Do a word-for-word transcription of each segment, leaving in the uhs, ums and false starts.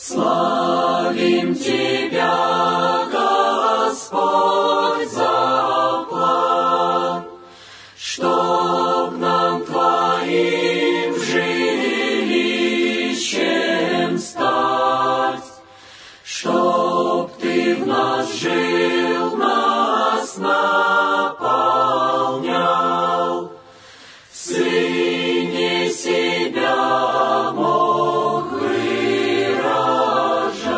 Славим Тебя, Господь, за план, чтоб нам Твоим жилищем стать, чтоб Ты в нас жил, нас наполнял, в Сыне себя мог выражать.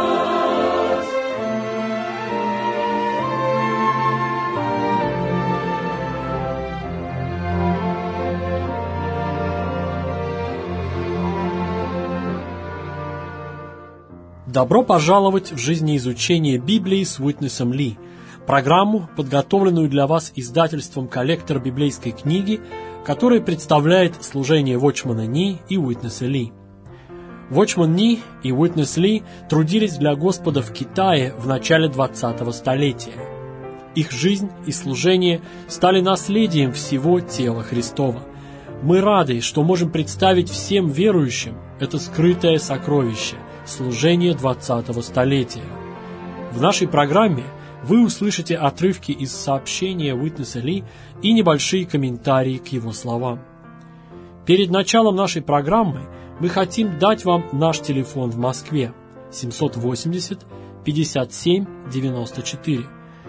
Добро пожаловать в жизнеизучение Библии с Уитнесом Ли, программу, подготовленную для вас издательством «Коллектор библейской книги», которая представляет служение Watchman Nee и Уитнеса Ли. Watchman Nee и Уитнес Ли трудились для Господа в Китае в начале двадцатого столетия. Их жизнь и служение стали наследием всего тела Христова. Мы рады, что можем представить всем верующим это скрытое сокровище – служение двадцатого столетия. В нашей программе вы услышите отрывки из сообщения Уитнеса Ли и небольшие комментарии к его словам. Перед началом нашей программы мы хотим дать вам наш телефон в Москве семь восемьдесят пятьдесят семь девяносто четыре.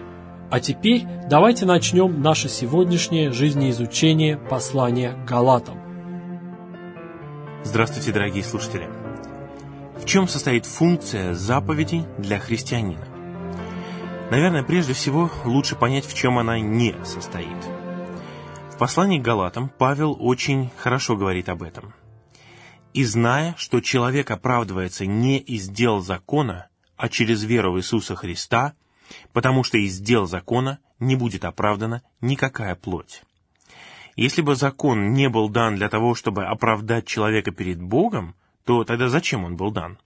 А теперь давайте начнем наше сегодняшнее жизнеизучение послания к Галатам. Здравствуйте, дорогие слушатели! В чем состоит функция заповедей для христианина? Наверное, прежде всего, лучше понять, в чем она не состоит. В послании к Галатам Павел очень хорошо говорит об этом. «И зная, что человек оправдывается не из дел закона, а через веру в Иисуса Христа, потому что из дел закона не будет оправдана никакая плоть». Если бы закон не был дан для того, чтобы оправдать человека перед Богом, то тогда зачем он был дан?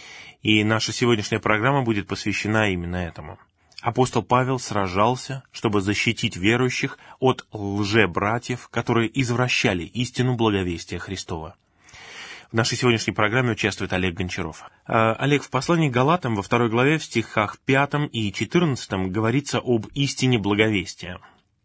И наша сегодняшняя программа будет посвящена именно этому. Апостол Павел сражался, чтобы защитить верующих от лжебратьев, которые извращали истину благовестия Христова. В нашей сегодняшней программе участвует Олег Гончаров. Олег, в послании к Галатам во второй главе в стихах пятом и четырнадцатом говорится об истине благовестия.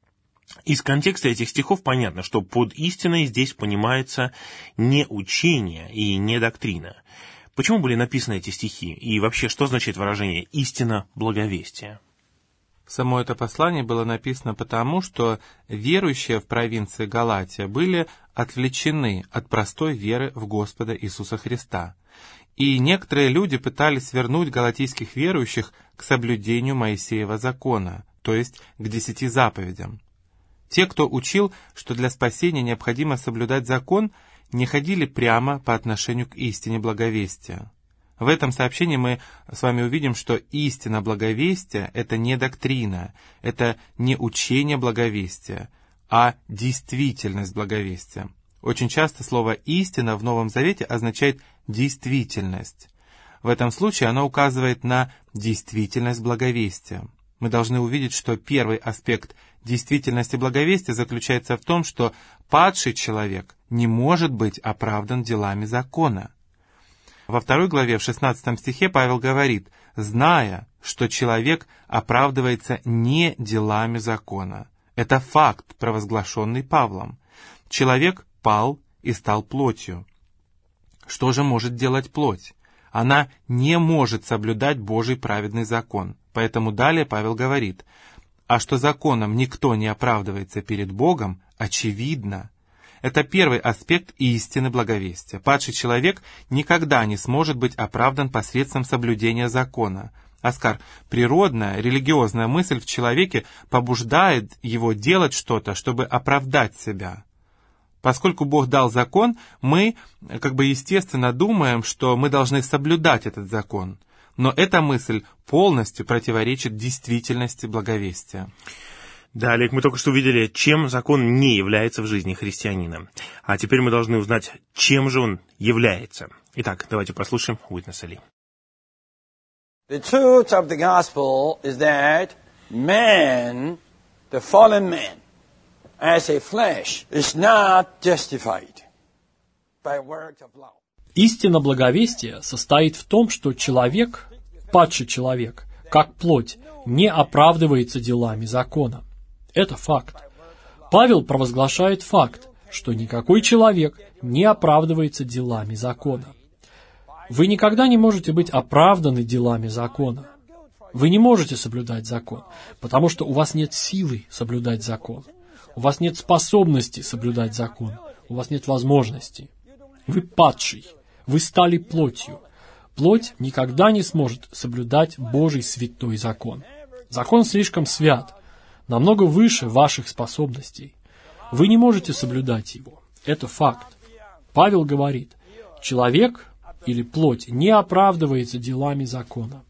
Из контекста этих стихов понятно, что под истиной здесь понимается не учение и не доктрина. Почему были написаны эти стихи? И вообще, что значит выражение «истина благовестия»? Само это послание было написано потому, что верующие в провинции Галатия были отвлечены от простой веры в Господа Иисуса Христа. И некоторые люди пытались вернуть галатийских верующих к соблюдению Моисеева закона, то есть к десяти заповедям. Те, кто учил, что для спасения необходимо соблюдать закон, не ходили прямо по отношению к истине благовестия. В этом сообщении мы с вами увидим, что истина благовестия – это не доктрина, это не учение благовестия, а действительность благовестия. Очень часто слово «истина» в Новом Завете означает «действительность». В этом случае оно указывает на действительность благовестия. Мы должны увидеть, что первый аспект действительности благовестия заключается в том, что падший человек не может быть оправдан делами закона. Во второй главе, в шестнадцатом стихе Павел говорит: «Зная, что человек оправдывается не делами закона». Это факт, провозглашенный Павлом. Человек пал и стал плотью. Что же может делать плоть? Она не может соблюдать Божий праведный закон. Поэтому далее Павел говорит: «А что законом никто не оправдывается перед Богом, очевидно». Это первый аспект истины благовестия. Падший человек никогда не сможет быть оправдан посредством соблюдения закона. Оскар, природная, религиозная мысль в человеке побуждает его делать что-то, чтобы оправдать себя. Поскольку Бог дал закон, мы, как бы естественно, думаем, что мы должны соблюдать этот закон. Но эта мысль полностью противоречит действительности благовестия. Да, Олег, мы только что увидели, чем закон не является в жизни христианина. А теперь мы должны узнать, чем же он является. Итак, давайте послушаем Уитнеса Ли. The truth of the gospel is that man, the fallen man, as a flesh, is not justified by works of law. Истина благовестия состоит в том, что человек, падший человек, как плоть, не оправдывается делами закона. Это факт. Павел провозглашает факт, что никакой человек не оправдывается делами закона. Вы никогда не можете быть оправданы делами закона. Вы не можете соблюдать закон, потому что у вас нет силы соблюдать закон. У вас нет способности соблюдать закон. У вас нет возможности. Вы падший. Вы стали плотью. Плоть никогда не сможет соблюдать Божий святой закон. Закон слишком свят, намного выше ваших способностей. Вы не можете соблюдать его. Это факт. Павел говорит, человек или плоть не оправдывается делами закона.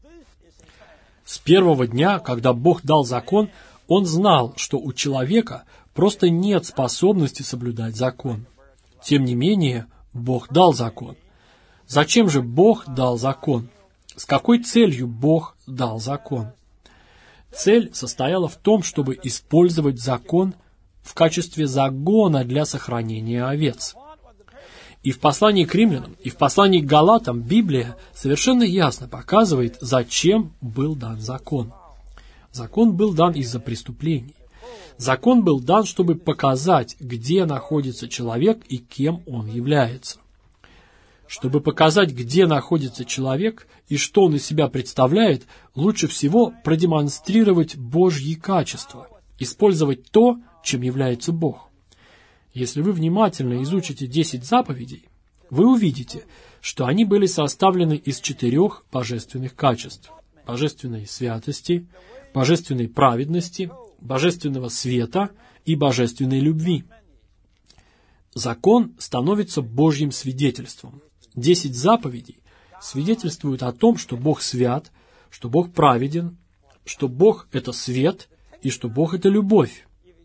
С первого дня, когда Бог дал закон, Он знал, что у человека просто нет способности соблюдать закон. Тем не менее, Бог дал закон. Зачем же Бог дал закон? С какой целью Бог дал закон? Цель состояла в том, чтобы использовать закон в качестве загона для сохранения овец. И в послании к римлянам, и в послании к галатам Библия совершенно ясно показывает, зачем был дан закон. Закон был дан из-за преступлений. Закон был дан, чтобы показать, где находится человек и кем он является. Чтобы показать, где находится человек и что он из себя представляет, лучше всего продемонстрировать Божьи качества, использовать то, чем является Бог. Если вы внимательно изучите десять заповедей, вы увидите, что они были составлены из четырех божественных качеств: божественной святости, божественной праведности, божественного света и божественной любви. Закон становится Божьим свидетельством. Десять заповедей свидетельствуют о том, что Бог свят, что Бог праведен, что Бог — это свет и что Бог — это любовь.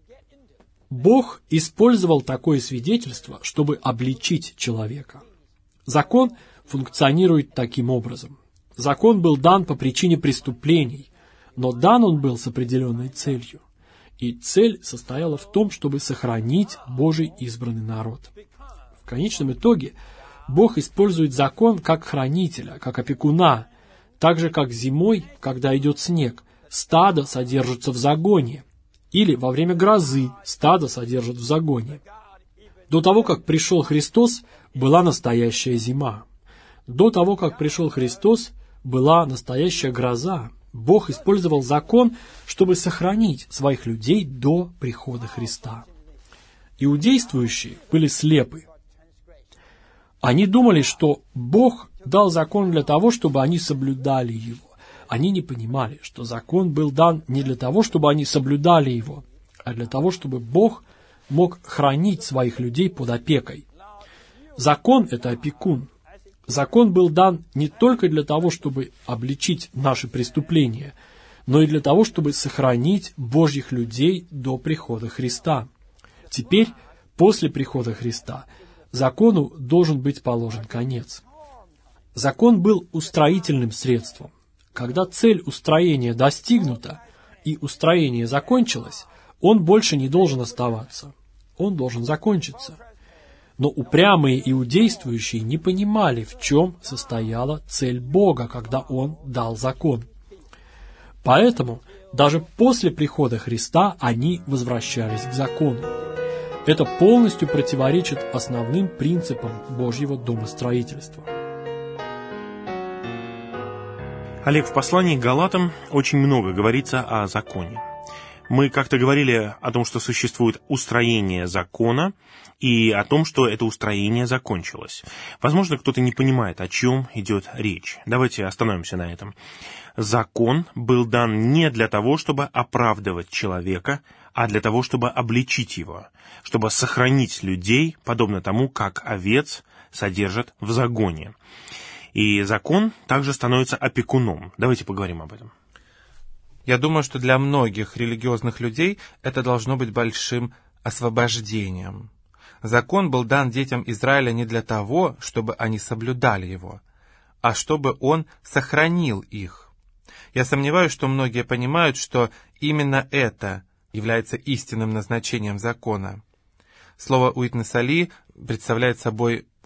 Бог использовал такое свидетельство, чтобы обличить человека. Закон функционирует таким образом. Закон был дан по причине преступлений, но дан он был с определенной целью. И цель состояла в том, чтобы сохранить Божий избранный народ. В конечном итоге Бог использует закон как хранителя, как опекуна, так же, как зимой, когда идет снег, стадо содержится в загоне, или во время грозы стадо содержат в загоне. До того, как пришел Христос, была настоящая зима. До того, как пришел Христос, была настоящая гроза. Бог использовал закон, чтобы сохранить своих людей до прихода Христа. Иудействующие были слепы. Они думали, что Бог дал закон для того, чтобы они соблюдали его. Они не понимали, что закон был дан не для того, чтобы они соблюдали его, а для того, чтобы Бог мог хранить своих людей под опекой. Закон — это опекун. Закон был дан не только для того, чтобы обличить наши преступления, но и для того, чтобы сохранить Божьих людей до прихода Христа. Теперь, после прихода Христа, закону должен быть положен конец. Закон был устроительным средством. Когда цель устроения достигнута и устроение закончилось, он больше не должен оставаться. Он должен закончиться. Но упрямые иудействующие не понимали, в чем состояла цель Бога, когда Он дал закон. Поэтому даже после прихода Христа они возвращались к закону. Это полностью противоречит основным принципам Божьего домостроительства. Олег, в послании к Галатам очень много говорится о законе. Мы как-то говорили о том, что существует устроение закона, и о том, что это устроение закончилось. Возможно, кто-то не понимает, о чем идет речь. Давайте остановимся на этом. Закон был дан не для того, чтобы оправдывать человека, а для того, чтобы обличить его, чтобы сохранить людей, подобно тому, как овец содержат в загоне. И закон также становится опекуном. Давайте поговорим об этом. Я думаю, что для многих религиозных людей это должно быть большим освобождением. Закон был дан детям Израиля не для того, чтобы они соблюдали его, а чтобы он сохранил их. Я сомневаюсь, что многие понимают, что именно это является истинным назначением закона. Слово «уитнес али» представляет собой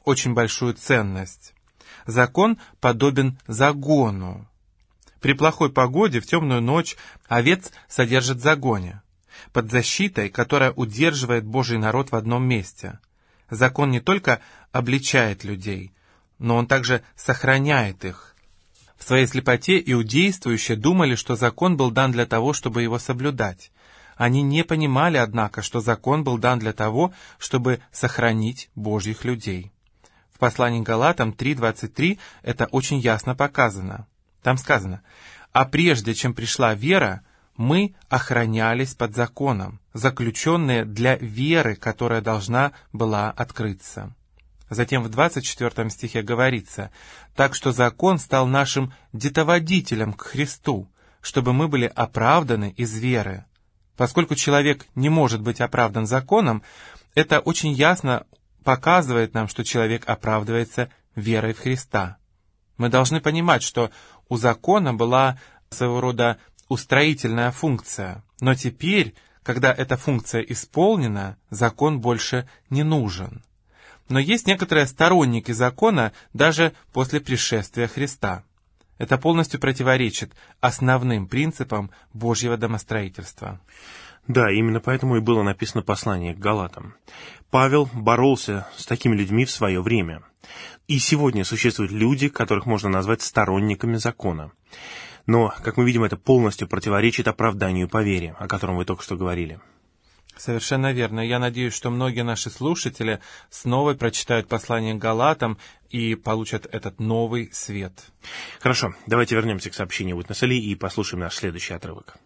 очень большую ценность. Закон подобен загону. При плохой погоде в темную ночь овец содержат в загоне, под защитой, которая удерживает Божий народ в одном месте. Закон не только обличает людей, но он также сохраняет их. В своей слепоте иудействующие думали, что закон был дан для того, чтобы его соблюдать. Они не понимали, однако, что закон был дан для того, чтобы сохранить Божьих людей. В послании к Галатам три двадцать три это очень ясно показано. Там сказано: «А прежде чем пришла вера, мы охранялись под законом, заключенные для веры, которая должна была открыться». Затем в двадцать четвёртом стихе говорится: «Так что закон стал нашим детоводителем к Христу, чтобы мы были оправданы из веры». Поскольку человек не может быть оправдан законом, это очень ясно показывает нам, что человек оправдывается верой в Христа. Мы должны понимать, что у закона была своего рода устроительная функция, но теперь, когда эта функция исполнена, закон больше не нужен. Но есть некоторые сторонники закона даже после пришествия Христа. Это полностью противоречит основным принципам Божьего домостроительства. Да, именно поэтому и было написано послание к Галатам. Павел боролся с такими людьми в свое время. И сегодня существуют люди, которых можно назвать сторонниками закона. Но, как мы видим, это полностью противоречит оправданию по вере, о котором вы только что говорили. Совершенно верно. Я надеюсь, что многие наши слушатели снова прочитают послание к Галатам и получат этот новый свет. Хорошо, давайте вернемся к сообщению Уитнеса Ли и послушаем наш следующий отрывок.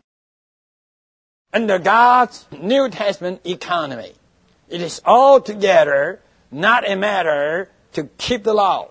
Under God's New Testament economy, it is altogether not a matter to keep the law,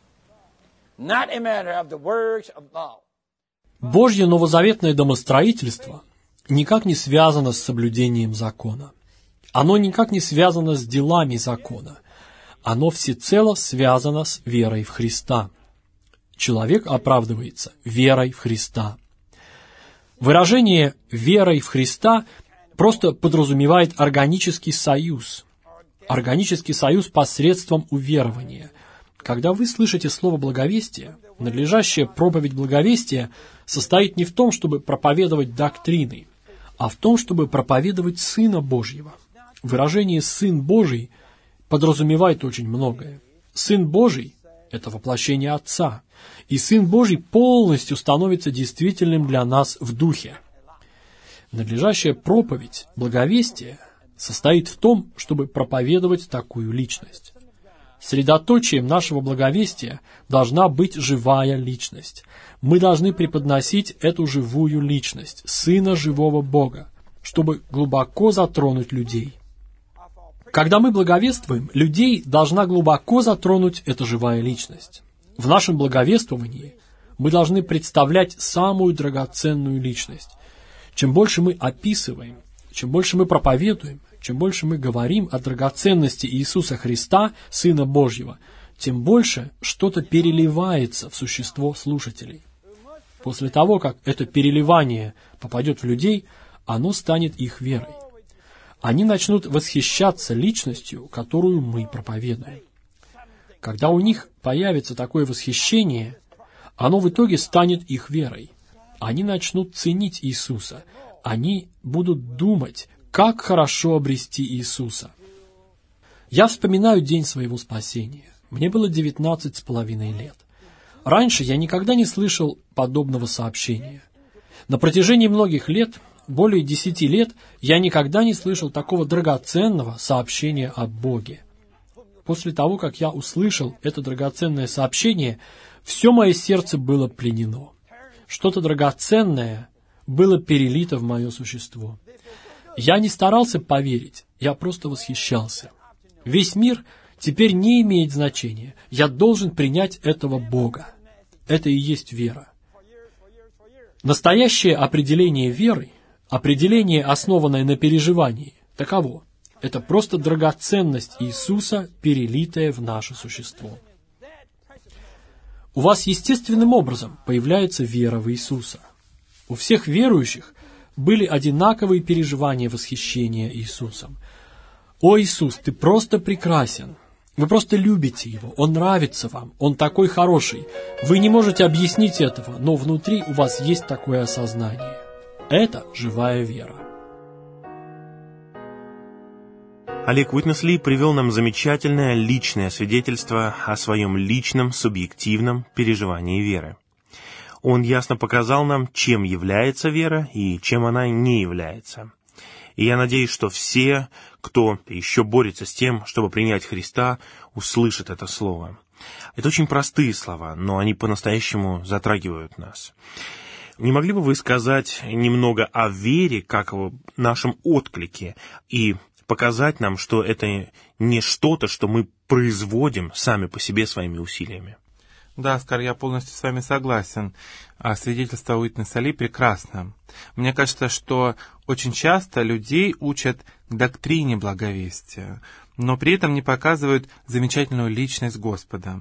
not a matter of the works of law. Божье новозаветное домостроительство никак не связано с соблюдением закона. Оно никак не связано с делами закона. Оно всецело связано с верой в Христа. Человек оправдывается верой в Христа. Выражение «верой в Христа» просто подразумевает органический союз. Органический союз посредством уверования. Когда вы слышите слово «благовестие», надлежащая проповедь благовестия состоит не в том, чтобы проповедовать доктрины, а в том, чтобы проповедовать Сына Божьего. Выражение «Сын Божий» подразумевает очень многое. Сын Божий – это воплощение Отца, и Сын Божий полностью становится действительным для нас в Духе. Надлежащая проповедь благовестия состоит в том, чтобы проповедовать такую личность. Средоточием нашего благовестия должна быть живая личность. Мы должны преподносить эту живую личность, Сына живого Бога, чтобы глубоко затронуть людей. Когда мы благовествуем, людей должна глубоко затронуть эта живая личность. В нашем благовествовании мы должны представлять самую драгоценную личность. Чем больше мы описываем, чем больше мы проповедуем, чем больше мы говорим о драгоценности Иисуса Христа, Сына Божьего, тем больше что-то переливается в существо слушателей. После того, как это переливание попадет в людей, оно станет их верой. Они начнут восхищаться личностью, которую мы проповедуем. Когда у них появится такое восхищение, оно в итоге станет их верой. Они начнут ценить Иисуса. Они будут думать, как хорошо обрести Иисуса. Я вспоминаю день своего спасения. Мне было девятнадцать с половиной лет. Раньше я никогда не слышал подобного сообщения. На протяжении многих лет, более десяти лет, я никогда не слышал такого драгоценного сообщения о Боге. После того, как я услышал это драгоценное сообщение, все мое сердце было пленено. Что-то драгоценное было перелито в мое существо. Я не старался поверить, я просто восхищался. Весь мир теперь не имеет значения. Я должен принять этого Бога. Это и есть вера. Настоящее определение веры, определение, основанное на переживании, таково. Это просто драгоценность Иисуса, перелитая в наше существо. У вас естественным образом появляется вера в Иисуса. У всех верующих были одинаковые переживания восхищения Иисусом. «О, Иисус, Ты просто прекрасен! Вы просто любите Его, Он нравится вам, Он такой хороший. Вы не можете объяснить этого, но внутри у вас есть такое осознание. Это живая вера. Олег Уитнес-Ли привел нам замечательное личное свидетельство о своем личном субъективном переживании веры. Он ясно показал нам, чем является вера и чем она не является. И я надеюсь, что все, кто еще борется с тем, чтобы принять Христа, услышат это слово. Это очень простые слова, но они по-настоящему затрагивают нас. Не могли бы вы сказать немного о вере, как о нашем отклике, и показать нам, что это не что-то, что мы производим сами по себе своими усилиями? Да, Оскар, я полностью с вами согласен. А свидетельство Уитнеса-Ли прекрасно. Мне кажется, что очень часто людей учат доктрине благовестия, но при этом не показывают замечательную личность Господа.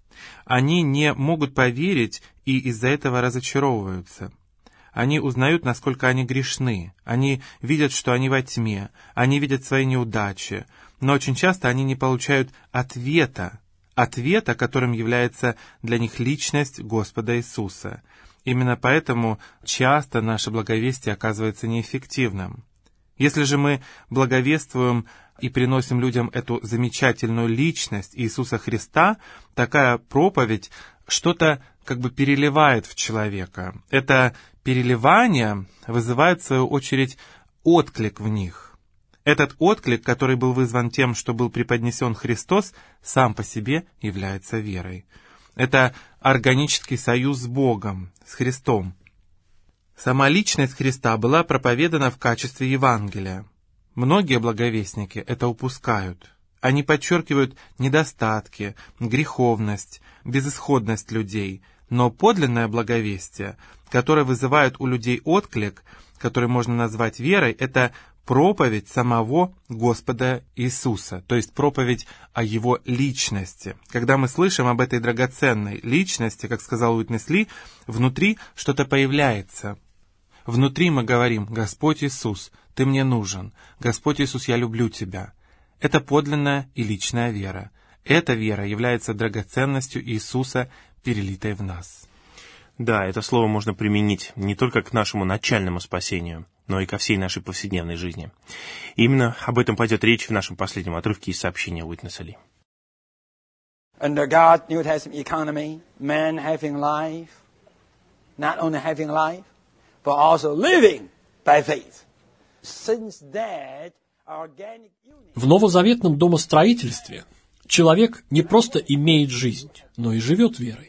Они не могут поверить и из-за этого разочаровываются. Они узнают, насколько они грешны. Они видят, что они во тьме. Они видят свои неудачи. Но очень часто они не получают ответа. Ответа, которым является для них личность Господа Иисуса. Именно поэтому часто наше благовестие оказывается неэффективным. Если же мы благовествуем и приносим людям эту замечательную личность Иисуса Христа, такая проповедь что-то как бы переливает в человека. Это переливание вызывает, в свою очередь, отклик в них. Этот отклик, который был вызван тем, что был преподнесен Христос, сам по себе является верой. Это органический союз с Богом, с Христом. Сама личность Христа была проповедана в качестве Евангелия. Многие благовестники это упускают. Они подчеркивают недостатки, греховность, безысходность людей. Но подлинное благовестие, которое вызывает у людей отклик, который можно назвать верой, это проповедь самого Господа Иисуса, то есть проповедь о Его личности. Когда мы слышим об этой драгоценной личности, как сказал Уитнес-Ли, внутри что-то появляется. Внутри мы говорим: «Господь Иисус, Ты мне нужен. Господь Иисус, я люблю Тебя». Это подлинная и личная вера. Эта вера является драгоценностью Иисуса, перелитой в нас. Да, это слово можно применить не только к нашему начальному спасению, но и ко всей нашей повседневной жизни. И именно об этом пойдет речь в нашем последнем отрывке из сообщения Уитнеса-Ли. Under God's New Testament economy, man having life, not only having life, but also living by faith. Since that organic union... В новозаветном домостроительстве человек не просто имеет жизнь, но и живет верой.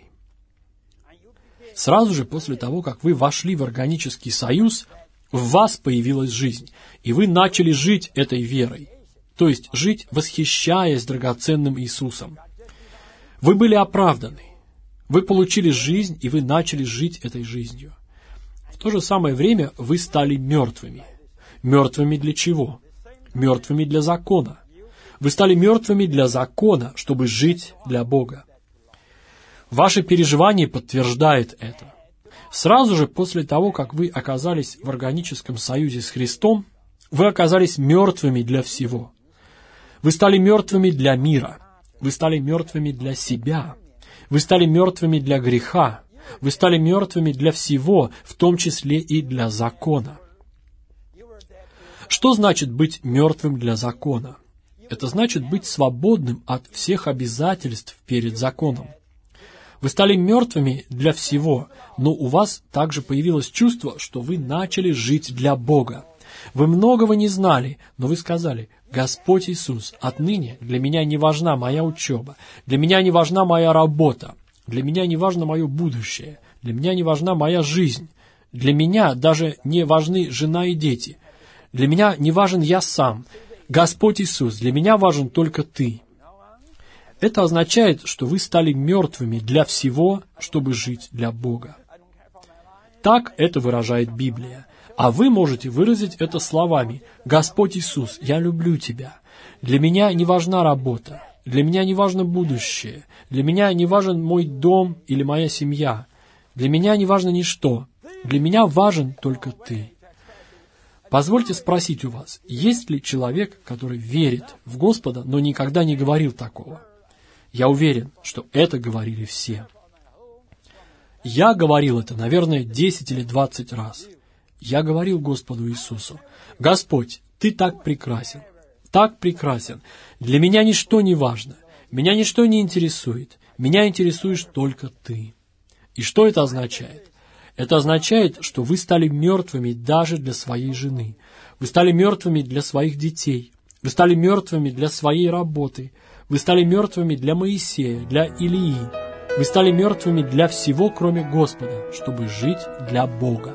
Сразу же после того, как вы вошли в органический союз, в вас появилась жизнь, и вы начали жить этой верой, то есть жить, восхищаясь драгоценным Иисусом. Вы были оправданы, вы получили жизнь, и вы начали жить этой жизнью. В то же самое время вы стали мертвыми. Мертвыми для чего? Мертвыми для закона. Вы стали мертвыми для закона, чтобы жить для Бога. Ваше переживание подтверждает это. Сразу же после того, как вы оказались в органическом союзе с Христом, вы оказались мертвыми для всего. Вы стали мертвыми для мира. Вы стали мертвыми для себя. Вы стали мертвыми для греха. Вы стали мертвыми для всего, в том числе и для закона. Что значит быть мертвым для закона? Это значит быть свободным от всех обязательств перед законом. Вы стали мертвыми для всего, но у вас также появилось чувство, что вы начали жить для Бога. Вы многого не знали, но вы сказали: «Господь Иисус, отныне для меня не важна моя учеба, для меня не важна моя работа, для меня не важно мое будущее, для меня не важна моя жизнь, для меня даже не важны жена и дети, для меня не важен я сам. Господь Иисус, для меня важен только Ты». Это означает, что вы стали мертвыми для всего, чтобы жить для Бога. Так это выражает Библия. А вы можете выразить это словами: «Господь Иисус, я люблю Тебя. Для меня не важна работа. Для меня не важно будущее. Для меня не важен мой дом или моя семья. Для меня не важно ничто. Для меня важен только Ты». Позвольте спросить у вас, есть ли человек, который верит в Господа, но никогда не говорил такого? Я уверен, что это говорили все. Я говорил это, наверное, десять или двадцать раз. Я говорил Господу Иисусу: «Господь, Ты так прекрасен, так прекрасен. Для меня ничто не важно, меня ничто не интересует, меня интересуешь только Ты». И что это означает? Это означает, что вы стали мертвыми даже для своей жены. Вы стали мертвыми для своих детей. Вы стали мертвыми для своей работы. Вы стали мертвыми для Моисея, для Илии. Вы стали мертвыми для всего, кроме Господа, чтобы жить для Бога.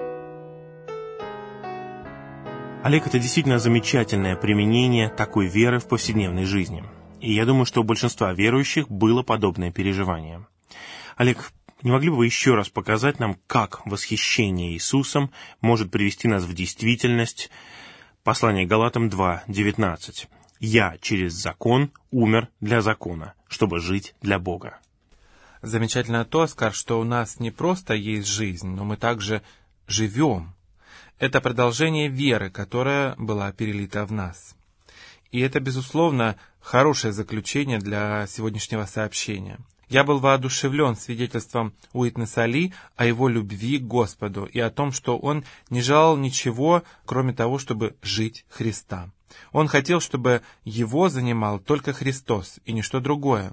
Олег, это действительно замечательное применение такой веры в повседневной жизни. И я думаю, что у большинства верующих было подобное переживание. Олег, не могли бы вы еще раз показать нам, как восхищение Иисусом может привести нас в действительность? Послание Галатам два девятнадцать. «Я через закон умер для закона, чтобы жить для Бога». Замечательно то, Оскар, что у нас не просто есть жизнь, но мы также живем. Это продолжение веры, которая была перелита в нас. И это, безусловно, хорошее заключение для сегодняшнего сообщения. Я был воодушевлен свидетельством Уитнеса Ли о его любви к Господу и о том, что он не желал ничего, кроме того, чтобы жить Христа. Он хотел, чтобы его занимал только Христос и ничто другое.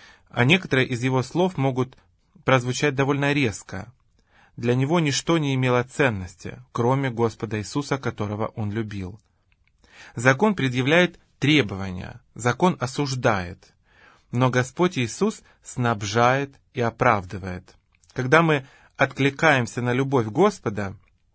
А некоторые из его слов могут прозвучать довольно резко. Для него ничто не имело ценности, кроме Господа Иисуса, которого он любил. Закон предъявляет требования, закон осуждает. Но Господь Иисус снабжает и оправдывает. Когда мы откликаемся на любовь Господа,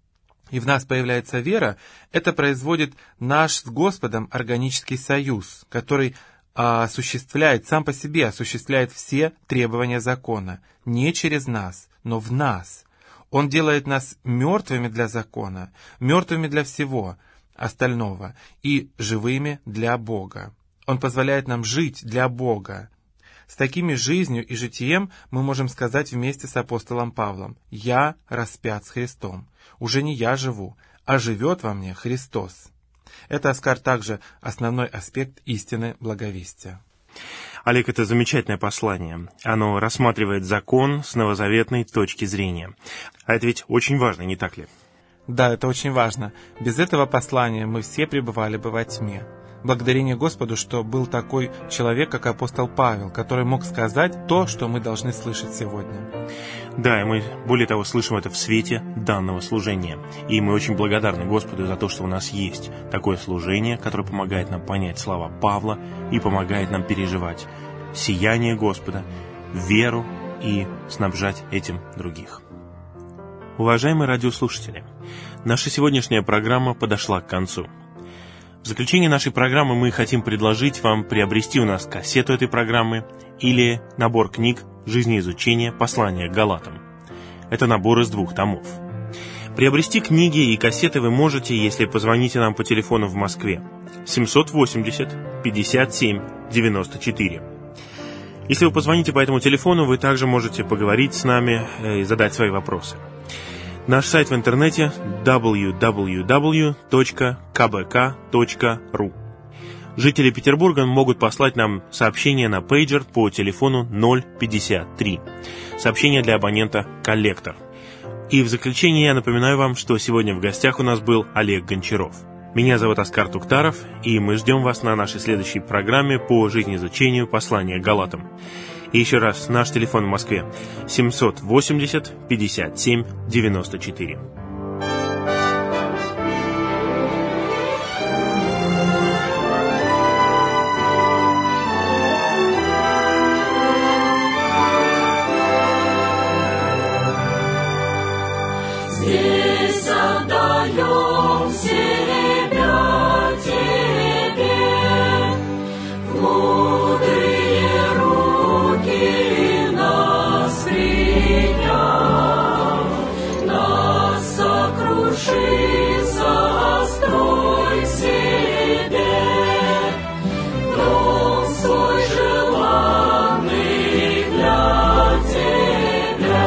и в нас появляется вера, это производит наш с Господом органический союз, который осуществляет, сам по себе осуществляет все требования закона, не через нас, но в нас. Он делает нас мертвыми для закона, мертвыми для всего остального и живыми для Бога. Он позволяет нам жить для Бога. С такими жизнью и житием мы можем сказать вместе с апостолом Павлом: «Я распят с Христом. Уже не я живу, а живет во мне Христос». Это, Оскар, также основной аспект истины благовестия. Олег, это замечательное послание. Оно рассматривает закон с новозаветной точки зрения. А это ведь очень важно, не так ли? Да, это очень важно. Без этого послания мы все пребывали бы во тьме. Благодарение Господу, что был такой человек, как апостол Павел, который мог сказать то, что мы должны слышать сегодня. Да, и мы, более того, слышим это в свете данного служения. И мы очень благодарны Господу за то, что у нас есть такое служение, которое помогает нам понять слова Павла и помогает нам переживать сияние Господа, веру и снабжать этим других. Уважаемые радиослушатели, наша сегодняшняя программа подошла к концу. В заключение нашей программы мы хотим предложить вам приобрести у нас кассету этой программы или набор книг «Жизнеизучение. Послание к Галатам». Это набор из двух томов. Приобрести книги и кассеты вы можете, если позвоните нам по телефону в Москве семь восемьдесят пятьдесят семь девяносто четыре. Если вы позвоните по этому телефону, вы также можете поговорить с нами и задать свои вопросы. Наш сайт в интернете дабл ю дабл ю дабл ю точка ка бэ ка точка ру. Жители Петербурга могут послать нам сообщение на пейджер по телефону ноль пятьдесят три. Сообщение для абонента «Коллектор». И в заключение я напоминаю вам, что сегодня в гостях у нас был Олег Гончаров. Меня зовут Оскар Туктаров, и мы ждем вас на нашей следующей программе по жизнеизучению послания к Галатам. И еще раз, наш телефон в Москве семь восемьдесят пятьдесят семь девяносто четыре. Здесь отдаем себя Тебе, в мудрые руки нас приняв, нас сокруши, сострой себе, дом свой желанный для Тебя.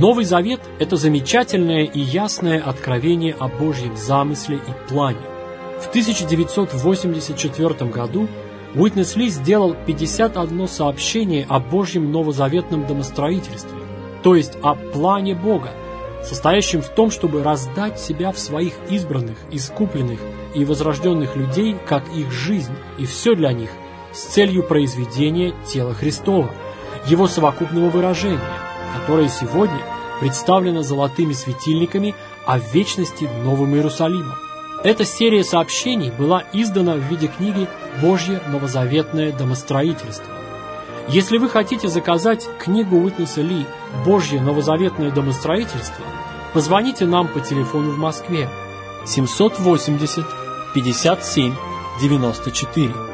Новый Завет – это замечательное и ясное откровение о Божьем замысле и плане. В тысяча девятьсот восемьдесят четвёртом году Уитнес Ли сделал пятьдесят одно сообщение о Божьем новозаветном домостроительстве, то есть о плане Бога, состоящем в том, чтобы раздать себя в своих избранных, искупленных и возрожденных людей, как их жизнь, и все для них, с целью произведения тела Христова, его совокупного выражения, которое сегодня представлено золотыми светильниками о вечности Новым Иерусалимом. Эта серия сообщений была издана в виде книги «Божье новозаветное домостроительство». Если вы хотите заказать книгу Уитнеса Ли «Божье новозаветное домостроительство», позвоните нам по телефону в Москве семь восемьдесят пятьдесят семь девяносто четыре.